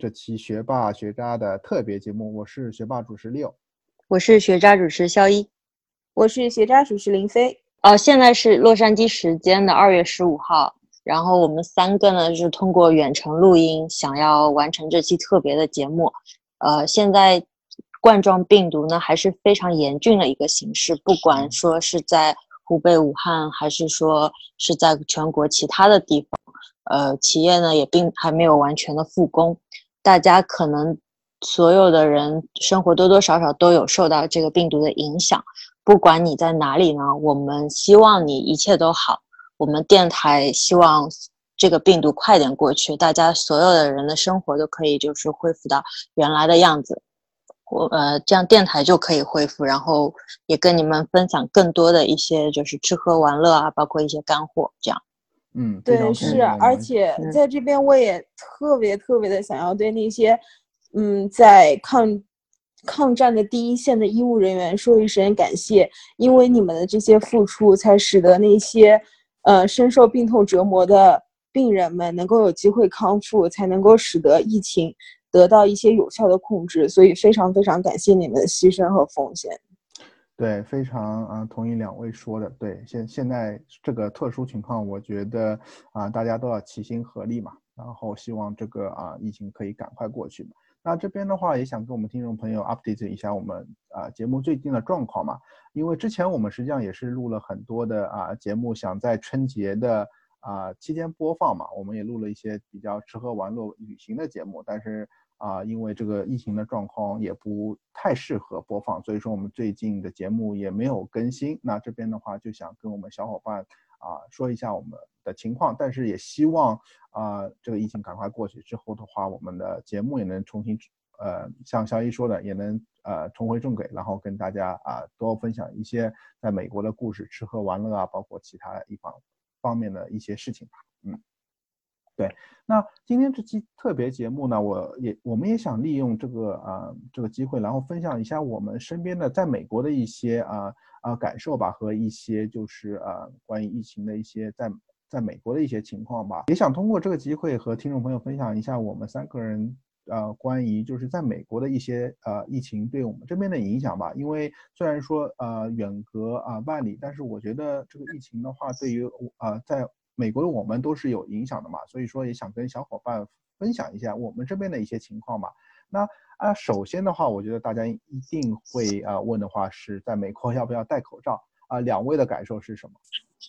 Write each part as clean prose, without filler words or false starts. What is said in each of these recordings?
这期学霸学渣的特别节目，我是学霸主持Leo， 我是学渣主持肖一， 我是学渣主持林飞。 现在是洛杉矶时间的2月15号，然后我们3个呢是通过远程录音，想要完成这期特别的节目。现在冠状病毒呢还是非常严峻的一个形势，不管说是在湖北武汉，还是说是在全国其他的地方，企业呢也并还没有完全的复工，大家可能所有的人生活多多少少都有受到这个病毒的影响。不管你在哪里呢，我们希望你一切都好。我们电台希望这个病毒快点过去，大家所有的人的生活都可以就是恢复到原来的样子。这样电台就可以恢复，然后也跟你们分享更多的一些就是吃喝玩乐啊，包括一些干货这样。 对，是，而且在这边我也特别的想要对那些在抗战的第一线的医务人员说一声感谢，因为你们的这些付出，才使得那些深受病痛折磨的病人们能够有机会康复，才能够使得疫情得到一些有效的控制。所以非常感谢你们的牺牲和奉献。 对，非常同意两位说的。对，现在这个特殊情况，我觉得大家都要齐心合力嘛，然后希望这个疫情可以赶快过去嘛。那这边的话也想跟我们听众朋友 update 一下我们节目最近的状况嘛，因为之前我们实际上也是录了很多的节目，想在春节的期间播放嘛，我们也录了一些比较吃喝玩乐旅行的节目，但是因为这个疫情的状况也不太适合播放，所以说我们最近的节目也没有更新。那这边的话就想跟我们小伙伴说一下我们的情况，但是也希望这个疫情赶快过去之后的话，我们的节目也能重新像肖一说的，也能重回正轨，然后跟大家多分享一些在美国的故事，吃喝玩乐包括其他方面的一些事情吧。对，那今天这期特别节目呢，我们也想利用这个机会，然后分享一下我们身边的在美国的一些感受吧，和一些就是关于疫情的一些在美国的一些情况吧，也想通过这个机会和听众朋友分享一下我们3个人关于就是在美国的一些疫情对我们这边的影响吧。因为虽然说远隔万里，但是我觉得这个疫情的话，对于在美国的我们都是有影响的嘛，所以说也想跟小伙伴分享一下我们这边的一些情况吧。那首先的话，我觉得大家一定会问的话是在美国要不要戴口罩两位的感受是什么？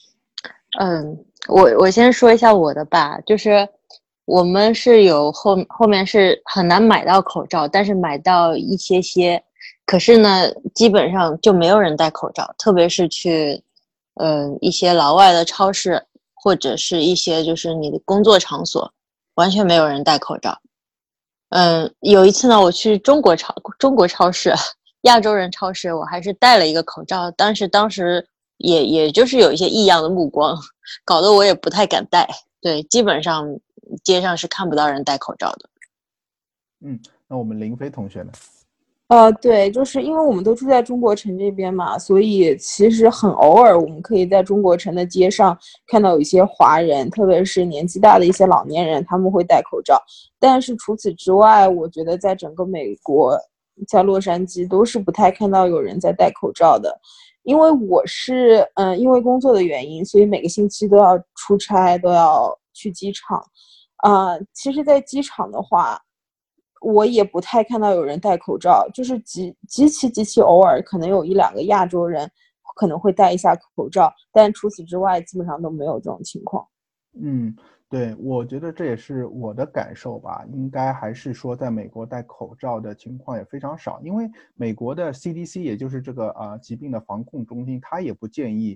我先说一下我的吧，就是我们是有后面是很难买到口罩，但是买到一些，可是呢基本上就没有人戴口罩，特别是去一些老外的超市，或者是一些就是你的工作场所，完全没有人戴口罩。有一次呢，我去中国超市，亚洲人超市，我还是戴了一个口罩，当时也就是有一些异样的目光，搞得我也不太敢戴。对，基本上街上是看不到人戴口罩的。 那我们林飞同学呢？ 对，就是因为我们都住在中国城这边嘛，所以其实很偶尔我们可以在中国城的街上看到有一些华人，特别是年纪大的一些老年人，他们会戴口罩。但是除此之外，我觉得在整个美国，在洛杉矶都是不太看到有人在戴口罩的。因为我是因为工作的原因，所以每个星期都要出差，都要去机场。其实在机场的话，我也不太看到有人戴口罩，就是极其偶尔可能有1-2个亚洲人可能会戴一下口罩，但除此之外基本上都没有这种情况。 对，我觉得这也是我的感受吧，应该还是说在美国戴口罩的情况也非常少，因为美国的 CDC 也就是这个疾病的防控中心，他也不建议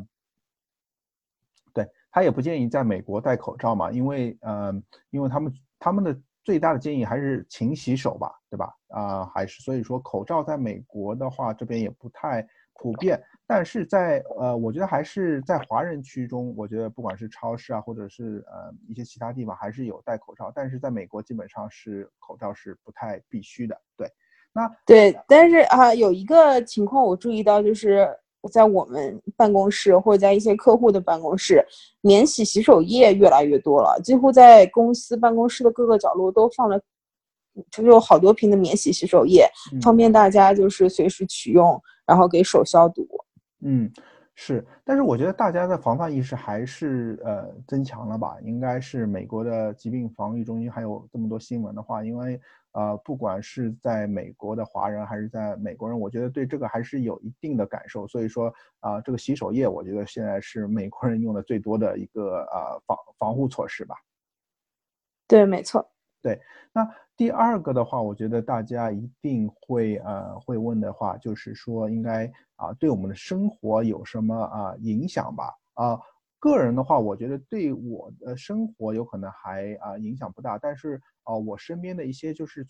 他也不建议在美国戴口罩嘛，因为他们的最大的建议还是勤洗手吧，对吧？还是所以说口罩在美国的话，这边也不太普遍。但是我觉得还是在华人区中，我觉得不管是超市或者是一些其他地方，还是有戴口罩。但是在美国基本上是口罩是不太必须的。 对，但是有一个情况我注意到，就是在我们办公室或者在一些客户的办公室，免洗洗手液越来越多了，几乎在公司办公室的各个角落都放了就有好多瓶的免洗洗手液，方便大家就是随时取用，然后给手消毒。 是，但是我觉得大家的防范意识还是增强了吧？应该是美国的疾病防御中心还有这么多新闻的话，因为不管是在美国的华人还是在美国人，我觉得对这个还是有一定的感受。所以说这个洗手液，我觉得现在是美国人用的最多的一个防护措施吧。 对，没错。 对，那第二个的话，我觉得大家一定会问的话，就是说应该对我们的生活有什么影响吧？个人的话，我觉得对我的生活有可能还影响不大，但是我身边的一些就是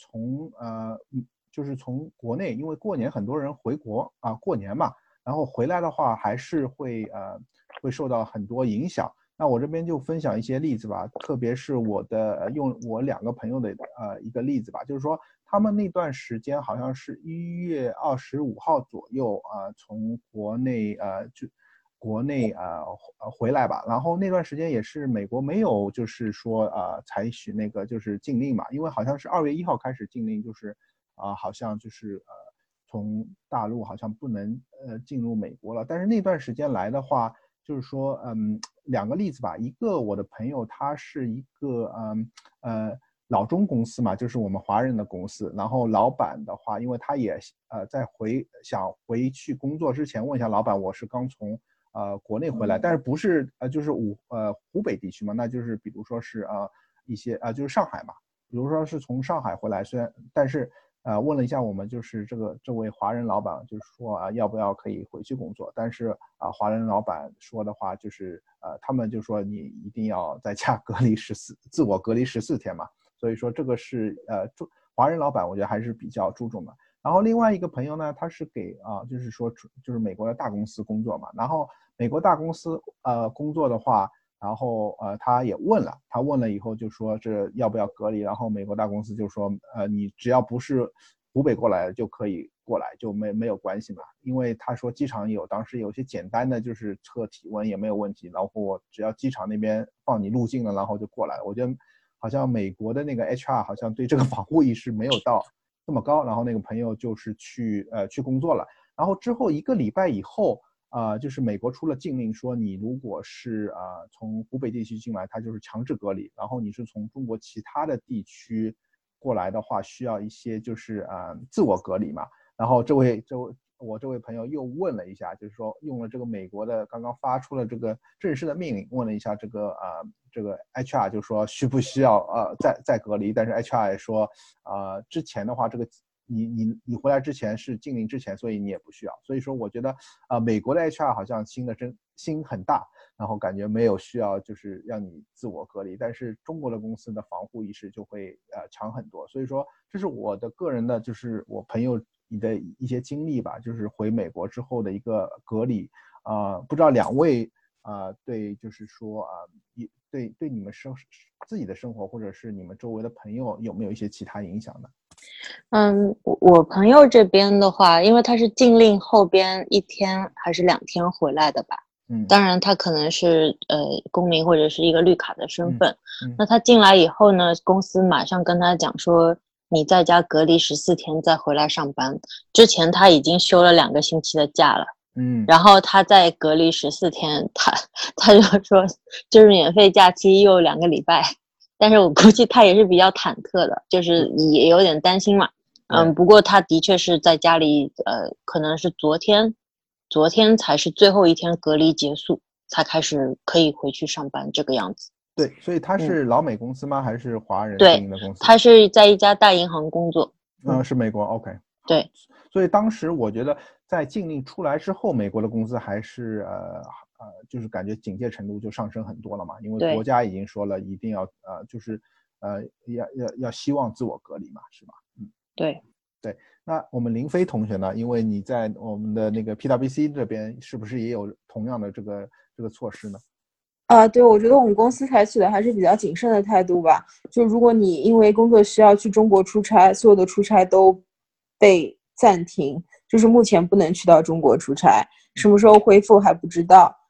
从国内，因为过年很多人回国过年嘛，然后回来的话还是会受到很多影响。那我这边就分享一些例子吧，特别是用我2个朋友的一个例子吧，就是说他们那段时间好像是1月25号左右从国内回来吧，然后那段时间也是美国没有就是说采取那个就是禁令嘛，因为好像是2月1号开始禁令，就是好像就是从大陆好像不能进入美国了，但是那段时间来的话。就是说2个例子吧，一个我的朋友他是一个老中公司嘛，就是我们华人的公司，然后老板的话，因为他也想回去工作之前问一下老板，我是刚从国内回来，但是不是就是湖北地区嘛，那就是比如说是一些就是上海嘛，比如说是从上海回来，但是问了一下我们就是这位华人老板，就是说要不要可以回去工作，但是华人老板说的话就是他们就说你一定要在家自我隔离14天嘛，所以说这个是华人老板我觉得还是比较注重的。然后另外一个朋友呢，他是给就是说就是美国的大公司工作嘛，然后美国大公司工作的话。然后他也问了以后就说这要不要隔离，然后美国大公司就说你只要不是湖北过来的就可以过来，就没有关系嘛，因为他说机场当时有些简单的就是测体温也没有问题，然后只要机场那边放你入境了，然后就过来了。我觉得好像美国的那个 HR 好像对这个防护意识没有到这么高，然后那个朋友就是去工作了，然后之后1个礼拜以后。就是美国出了禁令，说你如果是从湖北地区进来，它就是强制隔离。然后你是从中国其他的地区过来的话，需要一些就是自我隔离嘛。然后我这位朋友又问了一下，就是说用了这个美国的刚刚发出了这个正式的命令，问了一下这个 HR， 就说需不需要再隔离？但是 HR 也说之前的话这个。你回来之前是禁令之前，所以你也不需要。所以说，我觉得美国的 HR 好像心很大，然后感觉没有需要就是让你自我隔离，但是中国的公司的防护意识就会强很多。所以说，这是我的个人的，就是我朋友的一些经历吧，就是回美国之后的一个隔离不知道2位对，就是说对你们自己的生活或者是你们周围的朋友有没有一些其他影响呢？ 我朋友这边的话，因为他是禁令后边1天还是2天回来的吧，当然他可能是公民或者是一个绿卡的身份，那他进来以后呢，公司马上跟他讲说你在家隔离14天再回来上班，之前他已经休了2个星期的假了，然后他再隔离14天，他就说就是免费假期又2个礼拜。但是我估计他也是比较忐忑的，就是也有点担心嘛。不过他的确是在家里，可能是昨天才是最后1天隔离结束，才开始可以回去上班这个样子。 对，所以他是老美公司吗？还是华人经营的公司？ 对，他是在一家大银行工作。 是美国 ，OK。 对， 所以当时我觉得在禁令出来之后，美国的公司还是就是感觉警戒程度就上升很多了嘛，因为国家已经说了一定要就是要希望自我隔离嘛，是吧？ 对。 那我们林飞同学呢？因为你在我们的那个 PwC 这边，是不是也有同样的这个措施呢？ 对，我觉得我们公司采取的还是比较谨慎的态度吧。就如果你因为工作需要去中国出差，所有的出差都被暂停，就是目前不能去到中国出差，什么时候恢复还不知道。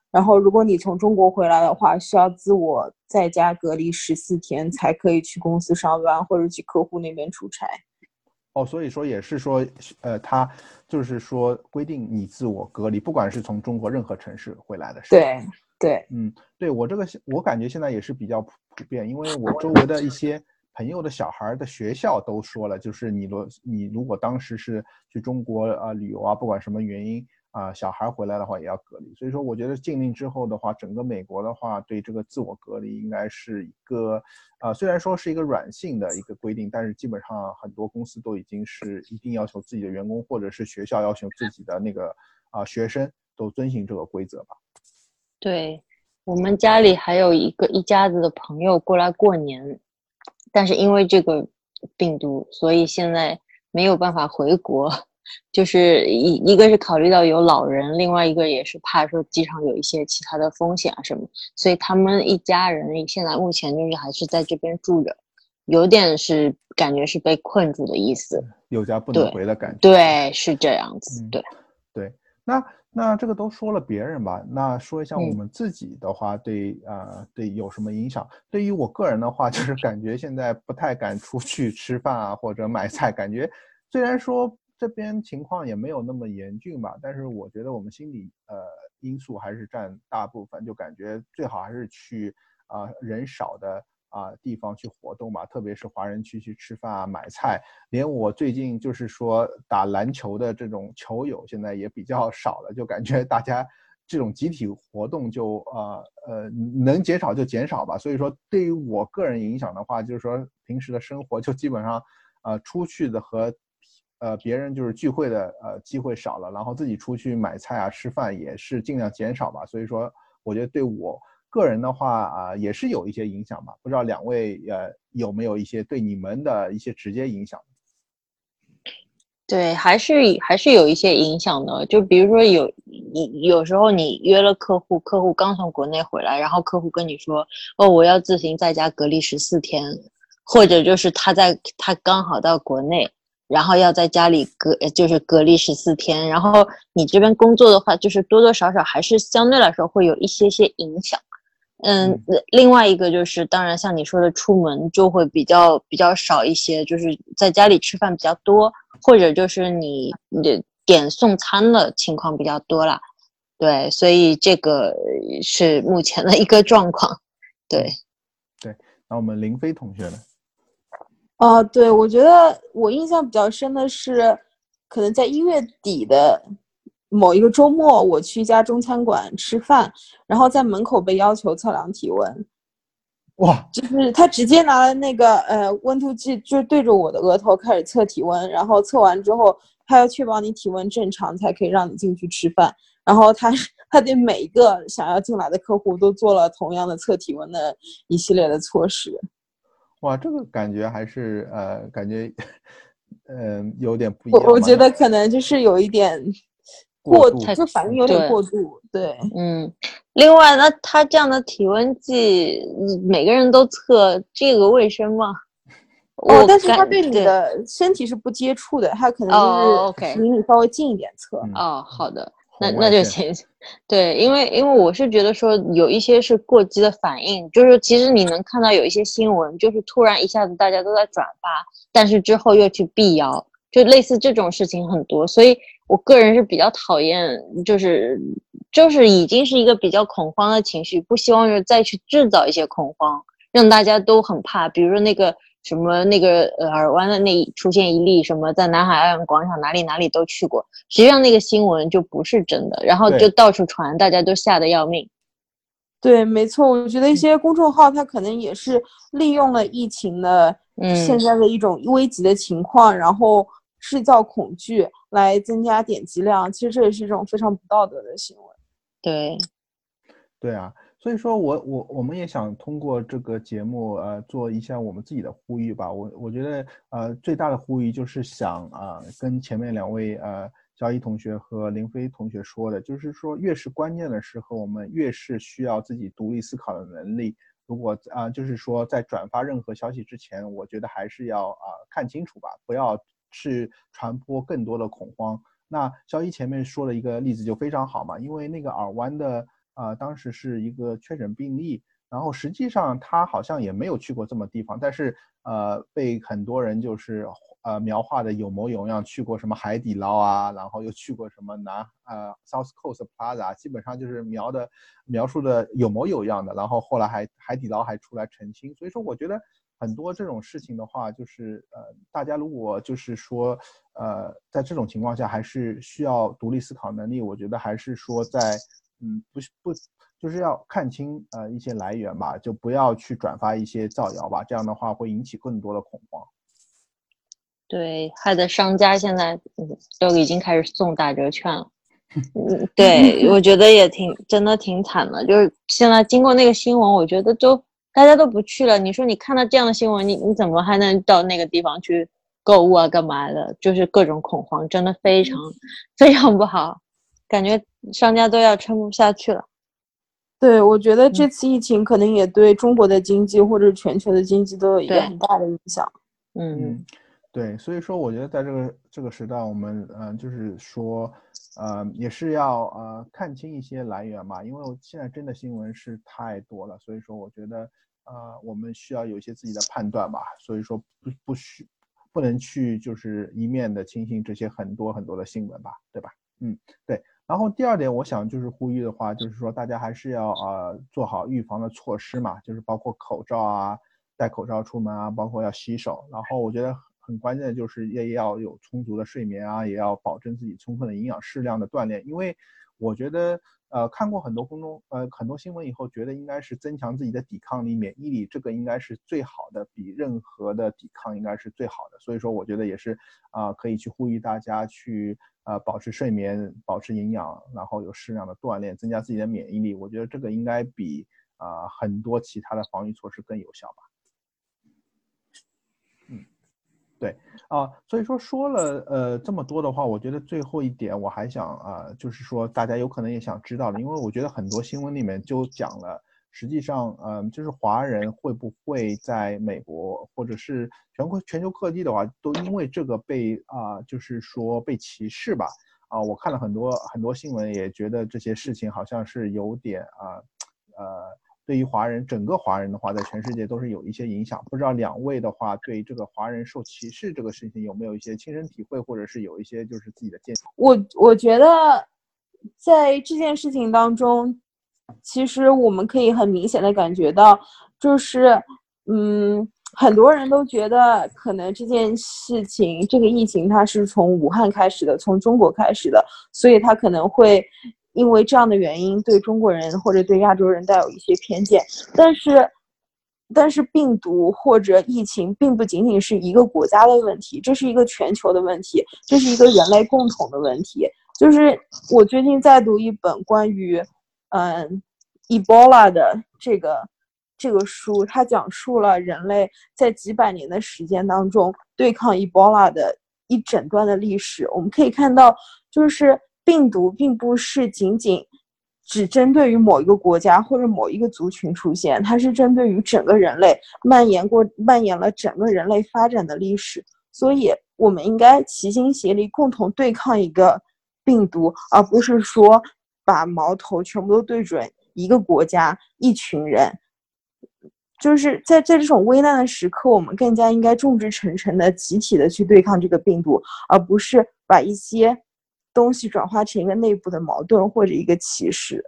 然后如果你从中国回来的话，需要自我在家隔离14天才可以去公司上班或者去客户那边出差。 哦，所以说也是说，他就是说规定你自我隔离，不管是从中国任何城市回来的是吧？ 对对， 对，我感觉现在也是比较普遍，因为我周围的一些朋友的小孩的学校都说了，就是你如果当时是去中国旅游啊，不管什么原因小孩回来的话也要隔离。所以说我觉得禁令之后的话，整个美国的话对这个自我隔离应该是一个虽然说是一个软性的一个规定，但是基本上很多公司都已经是一定要求自己的员工，或者是学校要求自己的那个学生都遵循这个规则吧。 对，我们家里还有一家子的朋友过来过年，但是因为这个病毒，所以现在没有办法回国。就是一个是考虑到有老人，另外一个也是怕说机场有一些其他的风险啊什么，所以他们一家人现在目前就是还是在这边住着，有点是感觉是被困住的意思。 有家不能回的感觉。 对，是这样子。对对，那这个都说了别人吧，那说一下我们自己的话，对有什么影响？对于我个人的话，就是感觉现在不太敢出去吃饭啊，或者买菜，感觉虽然说这边情况也没有那么严峻吧，但是我觉得我们心理因素还是占大部分，就感觉最好还是去人少的地方去活动吧，特别是华人区去吃饭啊、买菜。连我最近就是说打篮球的这种球友现在也比较少了，就感觉大家这种集体活动就能减少就减少吧。所以说对于我个人影响的话，就是说平时的生活就基本上出去的和别人就是聚会的机会少了，然后自己出去买菜啊吃饭也是尽量减少吧。所以说我觉得对我个人的话也是有一些影响吧。不知道两位有没有一些对你们的一些直接影响？ 对，还是有一些影响的。就比如说有时候你约了客户，客户刚从国内回来，然后客户跟你说，哦，我要自行在家隔离14天，或者就是他刚好到国内，然后要在家里就是隔离14天，然后你这边工作的话，就是多多少少还是相对来说会有一些影响。另外一个就是，当然像你说的，出门就会比较少一些，就是在家里吃饭比较多，或者就是你的点送餐的情况比较多啦。对，所以这个是目前的一个状况。对， 对，那我们林飞同学呢？ 对，我觉得我印象比较深的是，可能在1月底的某一个周末，我去一家中餐馆吃饭，然后在门口被要求测量体温。 哇， 就是他直接拿了那个温度计，就对着我的额头开始测体温，然后测完之后，他要确保你体温正常才可以让你进去吃饭。然后他对每一个想要进来的客户都做了同样的测体温的一系列的措施。 哇，这个感觉还是感觉有点不一样吧。 我觉得可能就是有一点过度， 就反应有点过度。对， 另外，那他这样的体温计，每个人都测，这个卫生吗？ 但是他对你的身体是不接触的，他可能就是离你稍微近一点测。 好的，那就行。对，因为我是觉得说有一些是过激的反应，就是其实你能看到有一些新闻，就是突然一下子大家都在转发，但是之后又去辟谣，就类似这种事情很多，所以我个人是比较讨厌，就是已经是一个比较恐慌的情绪，不希望就再去制造一些恐慌，让大家都很怕。比如说那个什么那个尔湾的出现一例什么在南海爱玩广场哪里都去过，实际上那个新闻就不是真的，然后就到处传，大家都吓得要命。 对，没错，我觉得一些公众号它可能也是利用了疫情的现在的一种危急的情况，然后制造恐惧来增加点击量，其实这也是一种非常不道德的行为。 对啊，所以说我们也想通过这个节目做一下我们自己的呼吁吧。我觉得最大的呼吁就是想跟前面两位肖一同学和林飞同学说的，就是说越是关键的时候，我们越是需要自己独立思考的能力。如果就是说在转发任何消息之前，我觉得还是要看清楚吧，不要去传播更多的恐慌。那肖一前面说了一个例子就非常好嘛，因为那个尔湾的当时是一个确诊病例，然后实际上他好像也没有去过这么地方，但是被很多人就是描画的有模有样，去过什么海底捞啊，然后又去过什么South Coast Plaza， 基本上就是描述的有模有样的，然后后来海底捞还出来澄清，所以说我觉得很多这种事情的话，就是大家如果就是说在这种情况下还是需要独立思考能力，我觉得还是说在不就是要看清一些来源吧，就不要去转发一些造谣吧，这样的话会引起更多的恐慌。 对，害得商家现在都已经开始送打折券了。对，我觉得也真的挺惨的。就是现在经过那个新闻，我觉得大家都不去了。你说你看到这样的新闻，你怎么还能到那个地方去购物啊，干嘛的？就是各种恐慌，真的非常非常不好，感觉商家都要撑不下去了。 对，我觉得这次疫情可能也对中国的经济或者全球的经济都有一个很大的影响。 对，所以说我觉得在这个时代，我们就是说也是要看清一些来源嘛，因为现在真的新闻是太多了，所以说我觉得我们需要有一些自己的判断吧，所以说不能去就是一面的轻信这些很多很多的新闻吧，对吧？对。然后第二点，我想就是呼吁的话，就是说大家还是要做好预防的措施嘛，就是包括口罩啊，戴口罩出门啊，包括要洗手。然后我觉得很关键的就是也要有充足的睡眠啊，也要保证自己充分的营养，适量的锻炼。因为我觉得看过很多很多新闻以后，觉得应该是增强自己的抵抗力、免疫力，这个应该是最好的，比任何的抵抗应该是最好的。所以说，我觉得也是可以去呼吁大家去保持睡眠、保持营养，然后有适量的锻炼，增加自己的免疫力。我觉得这个应该比很多其他的防御措施更有效吧。对所以说了这么多的话，我觉得最后一点我还想就是说大家有可能也想知道的，因为我觉得很多新闻里面就讲了，实际上就是华人会不会在美国或者是全球各地的话，都因为这个被就是说被歧视吧。我看了很多新闻，也觉得这些事情好像是有点对于整个华人的话，在全世界都是有一些影响。不知道两位的话，对这个华人受歧视这个事情有没有一些亲身体会，或者是有一些就是自己的见解？ 我觉得在这件事情当中，其实我们可以很明显的感觉到，就是很多人都觉得可能这件事情，这个疫情它是从武汉开始的，从中国开始的，所以它可能会因为这样的原因对中国人或者对亚洲人带有一些偏见。但是病毒或者疫情并不仅仅是一个国家的问题，这是一个全球的问题，这是一个人类共同的问题。就是我最近在读一本关于Ebola 的这个书，它讲述了人类在几百年的时间当中对抗 Ebola 的一整段的历史。我们可以看到，就是病毒并不是仅仅只针对于某一个国家或者某一个族群出现，它是针对于整个人类蔓延了整个人类发展的历史。所以我们应该齐心协力，共同对抗一个病毒，而不是说把矛头全部都对准一个国家、一群人。就是在这种危难的时刻，我们更加应该众志成城的、集体的去对抗这个病毒，而不是把一些东西转化成一个内部的矛盾或者一个歧视。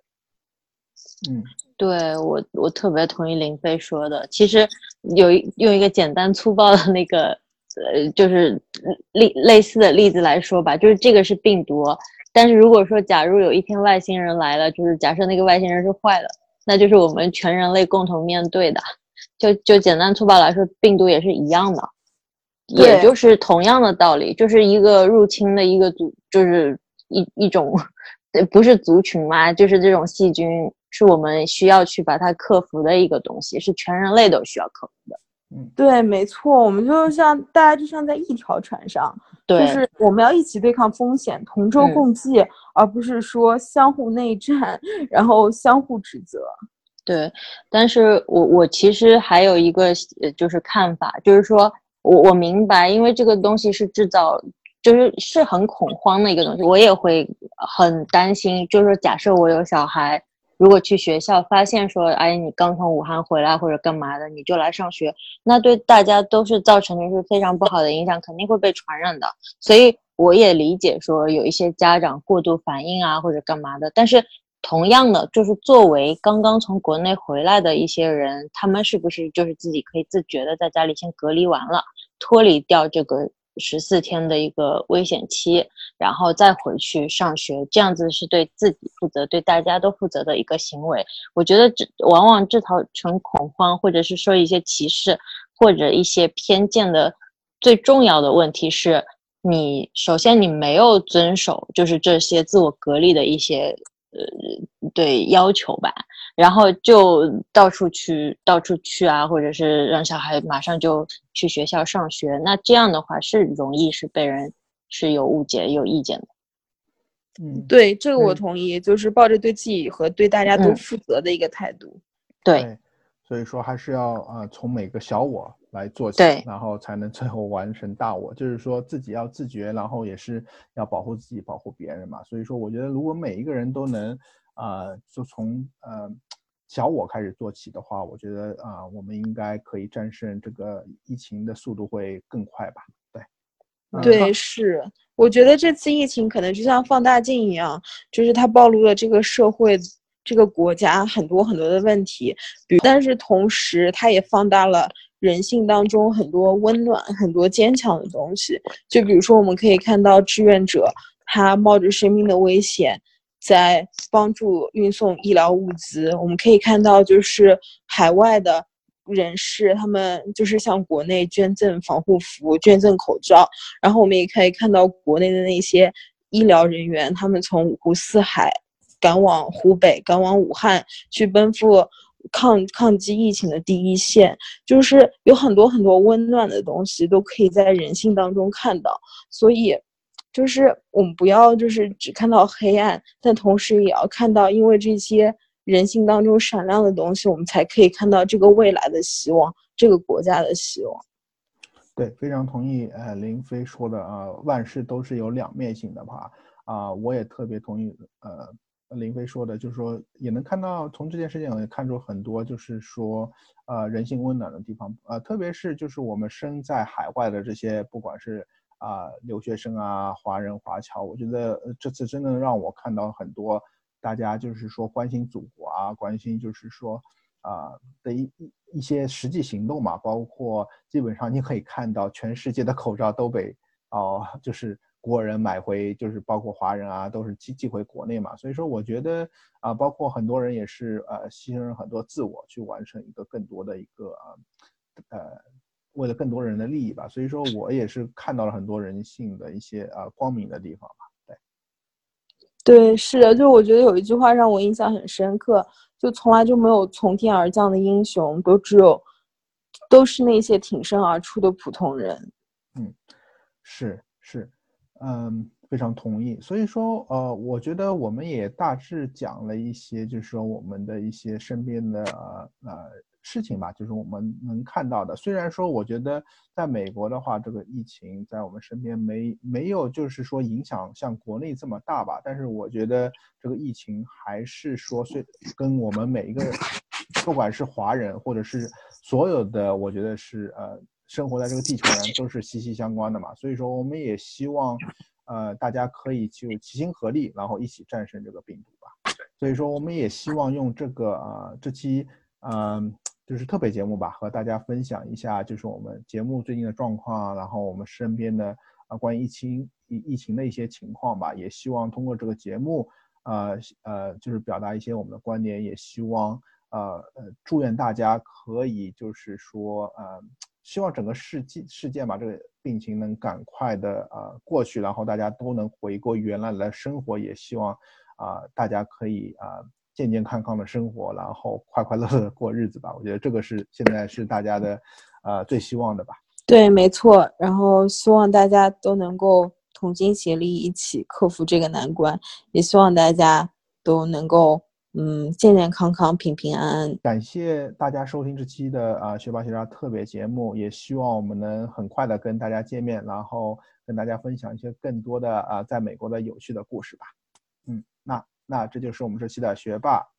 对，我特别同意林飞说的。其实用一个简单粗暴的那个就是类似的例子来说吧，就是这个是病毒，但是如果说假如有一天外星人来了，就是假设那个外星人是坏的，那就是我们全人类共同面对的。就简单粗暴来说，病毒也是一样的，也就是同样的道理，就是一个入侵的一个就是一种不是族群嘛，就是这种细菌是我们需要去把它克服的一个东西，是全人类都需要克服的。 对，没错，我们大家就像在一条船上， 对， 就是我们要一起对抗风险，同舟共济，而不是说相互内战，然后相互指责。 对，但是我其实还有一个就是看法，就是说我明白，因为这个东西是制造，是很恐慌的一个东西，我也会很担心，就是说假设我有小孩， 如果去学校发现说，哎，你刚从武汉回来或者干嘛的，你就来上学，那对大家都是造成的是非常不好的影响，肯定会被传染的。所以我也理解说有一些家长过度反应啊或者干嘛的，但是同样的，就是作为刚刚从国内回来的一些人，他们是不是就是自己可以自觉的在家里先隔离完了，脱离掉这个14天的一个危险期，然后再回去上学，这样子是对自己负责，对大家都负责的一个行为。我觉得往往制造成恐慌，或者是说一些歧视或者一些偏见的最重要的问题是，你首先你没有遵守就是这些自我隔离的一些对要求吧，然后就到处去啊，或者是让小孩马上就去学校上学，那这样的话是容易是被人是有误解有意见的。 对，这个我同意，就是抱着对自己和对大家都负责的一个态度。 对， 所以说还是要从每个小我来做起，然后才能最后完成大我。就是说自己要自觉，然后也是要保护自己、保护别人嘛。所以说，我觉得如果每一个人都能就从小我开始做起的话，我觉得我们应该可以战胜这个疫情的速度会更快吧。 对，是，我觉得这次疫情可能就像放大镜一样，就是它暴露了这个社会、这个国家很多很多的问题，但是同时它也放大了人性当中很多温暖、很多坚强的东西。就比如说，我们可以看到志愿者他冒着生命的危险在帮助运送医疗物资，我们可以看到就是海外的人士，他们就是向国内捐赠防护服、捐赠口罩，然后我们也可以看到国内的那些医疗人员，他们从五湖四海赶往湖北、赶往武汉去奔赴抗击疫情的第一线，就是有很多很多温暖的东西都可以在人性当中看到，所以就是我们不要就是只看到黑暗，但同时也要看到，因为这些人性当中闪亮的东西，我们才可以看到这个未来的希望，这个国家的希望。 对，非常同意林飞说的万事都是有两面性的吧我也特别同意林飞说的，就是说也能看到从这件事情也看出很多就是说人性温暖的地方特别是就是我们身在海外的这些不管是留学生华人华侨，我觉得这次真的让我看到很多大家就是说关心祖国关心就是说的一些实际行动嘛，包括基本上你可以看到全世界的口罩都被就是国人买回，就是包括华人都是寄回国内嘛，所以说我觉得包括很多人也是牺牲了很多自我去完成一个更多的一个为了更多人的利益吧，所以说我也是看到了很多人性的一些光明的地方吧。 对，是的，就我觉得有一句话让我印象很深刻，就从来就没有从天而降的英雄，都是那些挺身而出的普通人。 是，非常同意。所以说我觉得我们也大致讲了一些就是说我们的一些身边的事情吧，就是我们能看到的。虽然说我觉得在美国的话，这个疫情在我们身边没有就是说影响像国内这么大吧，但是我觉得这个疫情还是说跟我们每一个不管是华人或者是所有的我觉得是生活在这个地球人都是息息相关的嘛，所以说我们也希望大家可以就齐心合力，然后一起战胜这个病毒吧。所以说我们也希望用这个这期就是特别节目吧，和大家分享一下就是我们节目最近的状况然后我们身边的关于疫情的一些情况吧，也希望通过这个节目就是表达一些我们的观点，也希望祝愿大家可以就是说希望整个世界吧，这个病情能赶快的过去，然后大家都能回归原来的生活，也希望大家可以健健康康的生活，然后快快乐乐的过日子吧。我觉得这个是现在是大家的最希望的吧。 对，没错。然后希望大家都能够同心协力，一起克服这个难关，也希望大家都能够健健康康、平平安安。 感谢大家收听这期的学霸学渣特别节目，也希望我们能很快的跟大家见面，然后跟大家分享一些更多的在美国的有趣的故事吧。那这就是我们这期的学霸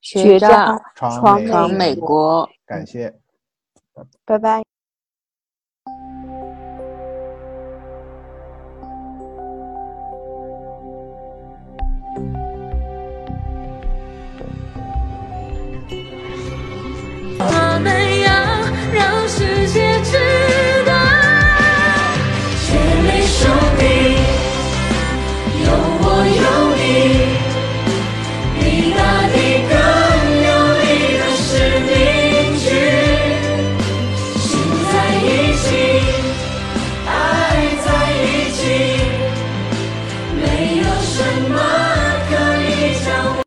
学渣闯美国。 感谢。 拜拜。